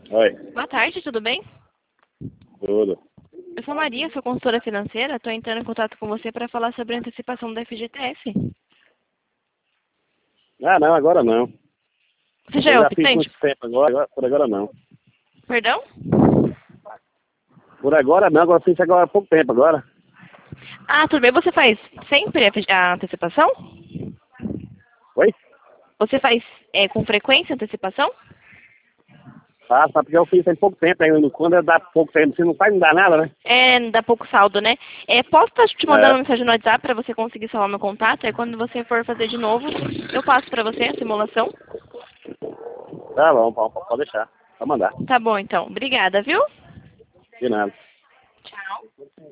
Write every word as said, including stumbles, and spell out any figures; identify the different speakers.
Speaker 1: Oi,
Speaker 2: Boa tarde, tudo bem?
Speaker 1: tudo.
Speaker 2: Eu sou Maria, sou consultora financeira. Estou entrando em contato com você para falar sobre a antecipação da F G T S.
Speaker 1: Ah, não, agora não.
Speaker 2: Você já
Speaker 1: Eu
Speaker 2: é
Speaker 1: já fiz
Speaker 2: optante?
Speaker 1: muito tempo, agora, agora- por agora não.
Speaker 2: Perdão?
Speaker 1: Por agora não, agora fiz agora há pouco tempo agora.
Speaker 2: Ah, tudo bem. Você faz sempre a F G a antecipação?
Speaker 1: Oi?
Speaker 2: Você faz é, com frequência a antecipação?
Speaker 1: Ah, só porque eu fiz tem pouco tempo ainda. Quando dá pouco tempo, você não faz, não dá nada, né?
Speaker 2: É, dá pouco saldo, né? É, posso estar te mandando
Speaker 1: É,
Speaker 2: uma mensagem no WhatsApp para você conseguir salvar meu contato? Aí quando você for fazer de novo, eu passo para você a simulação.
Speaker 1: tá bom, pode, pode deixar. Pode mandar.
Speaker 2: Tá bom, então. Obrigada, viu?
Speaker 1: De nada.
Speaker 2: Tchau.